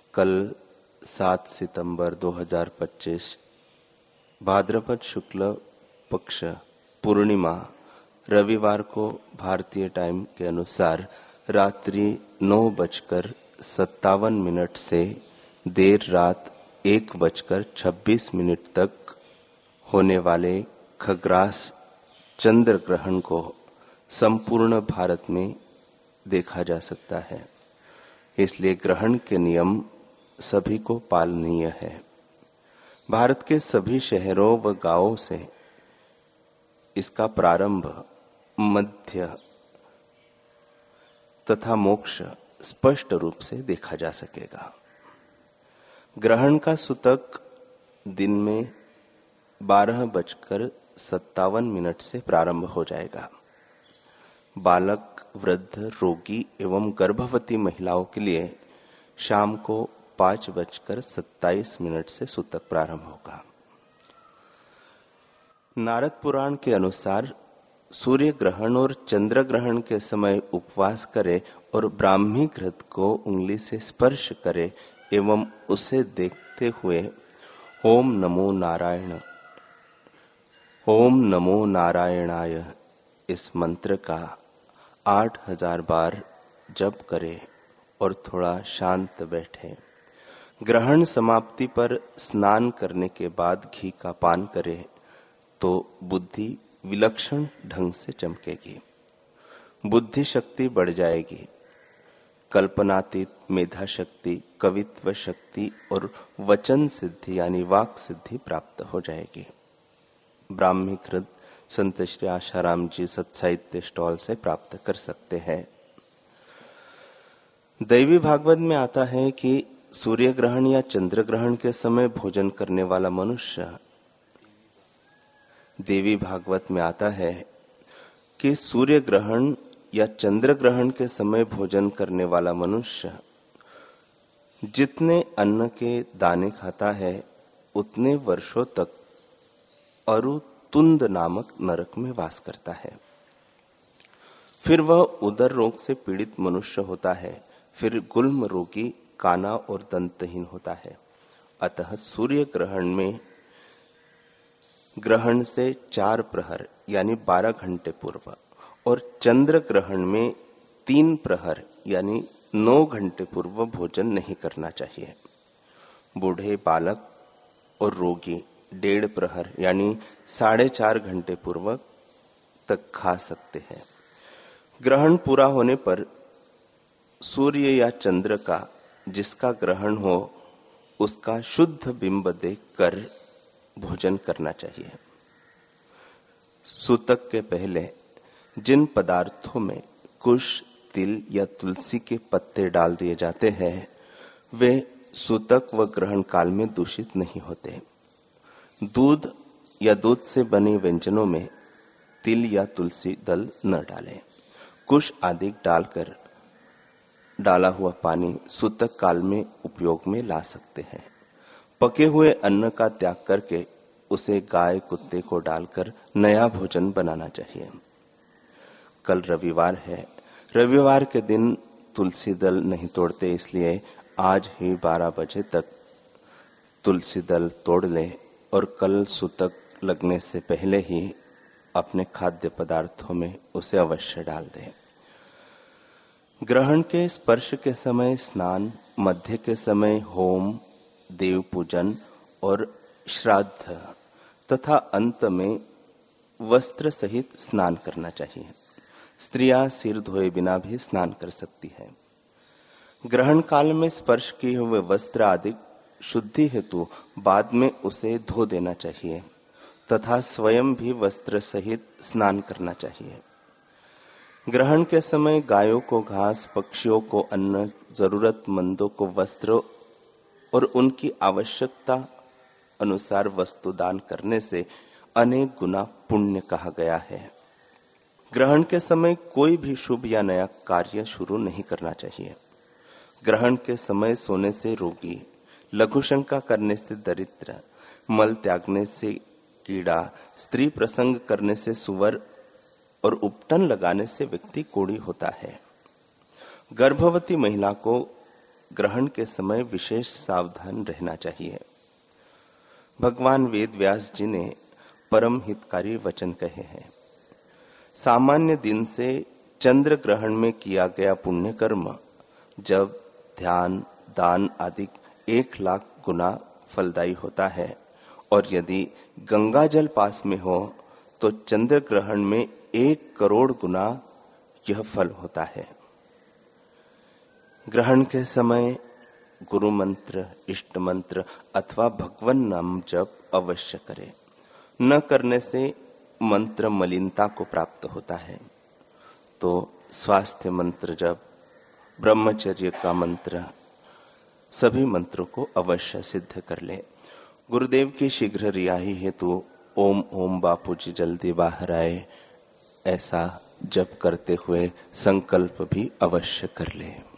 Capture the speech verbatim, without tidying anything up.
कल सात सितंबर दो हज़ार पच्चीस भाद्रपद शुक्ल पक्ष पूर्णिमा रविवार को भारतीय टाइम के अनुसार रात्रि नौ बजकर सत्तावन मिनट से देर रात एक बजकर छब्बीस मिनट तक होने वाले खग्रास चंद्र ग्रहण को संपूर्ण भारत में देखा जा सकता है। इसलिए ग्रहण के नियम सभी को पालनीय है। भारत के सभी शहरों व गांवों से इसका प्रारंभ, मध्य तथा मोक्ष स्पष्ट रूप से देखा जा सकेगा। ग्रहण का सूतक दिन में बारह बजकर सत्तावन मिनट से प्रारंभ हो जाएगा। बालक, वृद्ध, रोगी एवं गर्भवती महिलाओं के लिए शाम को पांच बजकर सत्ताईस मिनट से सूतक प्रारंभ होगा। नारद पुराण के अनुसार सूर्य ग्रहण और चंद्र ग्रहण के समय उपवास करे और ब्राह्मी घृत को उंगली से स्पर्श करे एवं उसे देखते हुए ओम नमो नारायण, ओम नमो नारायणाय इस मंत्र का आठ हजार बार जप करे और थोड़ा शांत बैठे। ग्रहण समाप्ति पर स्नान करने के बाद घी का पान करे तो बुद्धि विलक्षण ढंग से चमकेगी, बुद्धि शक्ति बढ़ जाएगी, कल्पनातीत मेधा शक्ति, कवित्व शक्ति और वचन सिद्धि यानी वाक सिद्धि प्राप्त हो जाएगी। ब्राह्मी घृत संत श्री आशाराम जी सत्साहित्य स्टॉल से प्राप्त कर सकते हैं। दैवी भागवत में आता है कि सूर्य ग्रहण या चंद्र ग्रहण के समय भोजन करने वाला मनुष्य, देवी भागवत में आता है कि सूर्य ग्रहण या चंद्र ग्रहण के समय भोजन करने वाला मनुष्य जितने अन्न के दाने खाता है उतने वर्षों तक अरुतुंद नामक नरक में वास करता है। फिर वह उदर रोग से पीड़ित मनुष्य होता है, फिर गुल्म रोगी, काना और दंतहीन होता है। अतः सूर्य ग्रहण में ग्रहण से चार प्रहर यानी बारह घंटे पूर्व और चंद्र ग्रहण में तीन प्रहर यानी नौ घंटे पूर्व भोजन नहीं करना चाहिए। बूढ़े, बालक और रोगी डेढ़ प्रहर यानी साढ़े चार घंटे पूर्व तक खा सकते हैं। ग्रहण पूरा होने पर सूर्य या चंद्र का जिसका ग्रहण हो उसका शुद्ध बिंब देखकर भोजन करना चाहिए। सूतक के पहले जिन पदार्थों में कुश, तिल या तुलसी के पत्ते डाल दिए जाते हैं वे सूतक व ग्रहण काल में दूषित नहीं होते। दूध या दूध से बने व्यंजनों में तिल या तुलसी दल न डालें। कुश आदि डालकर डाला हुआ पानी सूतक काल में उपयोग में ला सकते हैं। पके हुए अन्न का त्याग करके उसे गाय, कुत्ते को डालकर नया भोजन बनाना चाहिए। कल रविवार है। रविवार के दिन तुलसी दल नहीं तोड़ते, इसलिए आज ही बारह बजे तक तुलसी दल तोड़ लें और कल सूतक लगने से पहले ही अपने खाद्य पदार्थों में उसे अवश्य डाल दें। ग्रहण के स्पर्श के समय स्नान, मध्य के समय होम, देव पूजन और श्राद्ध तथा अंत में वस्त्र सहित स्नान करना चाहिए। स्त्रियां सिर धोए बिना भी स्नान कर सकती है। ग्रहण काल में स्पर्श किए हुए वस्त्र आदि शुद्धि हेतु बाद में उसे धो देना चाहिए तथा स्वयं भी वस्त्र सहित स्नान करना चाहिए। ग्रहण के समय गायों को घास, पक्षियों को अन्न, जरूरतमंदों को वस्त्र और उनकी आवश्यकता अनुसार वस्तु दान करने से अनेक गुना पुण्य कहा गया है। ग्रहण के समय कोई भी शुभ या नया कार्य शुरू नहीं करना चाहिए। ग्रहण के समय सोने से रोगी, लघु शंका करने से दरिद्र, मल त्यागने से कीड़ा, स्त्री प्रसंग करने से सुवर और उपटन लगाने से व्यक्ति कोढ़ी होता है। गर्भवती महिला को ग्रहण के समय विशेष सावधान रहना चाहिए। भगवान वेद व्यास जी ने परम हितकारी वचन कहे हैं। सामान्य दिन से चंद्र ग्रहण में किया गया पुण्य कर्म जब ध्यान दान आदि एक लाख गुना फलदायी होता है, और यदि गंगा जल पास में हो तो चंद्र ग्रहण में एक करोड़ गुना यह फल होता है। ग्रहण के समय गुरु मंत्र, इष्ट मंत्र अथवा भगवन नाम जप अवश्य करें। न करने से मंत्र मलिनता को प्राप्त होता है। तो स्वास्थ्य मंत्र जप, ब्रह्मचर्य का मंत्र, सभी मंत्रों को अवश्य सिद्ध कर ले। गुरुदेव की शीघ्र रिहाई हेतु ओम ओम बापूजी जल्दी बाहर आए ऐसा जप करते हुए संकल्प भी अवश्य कर ले।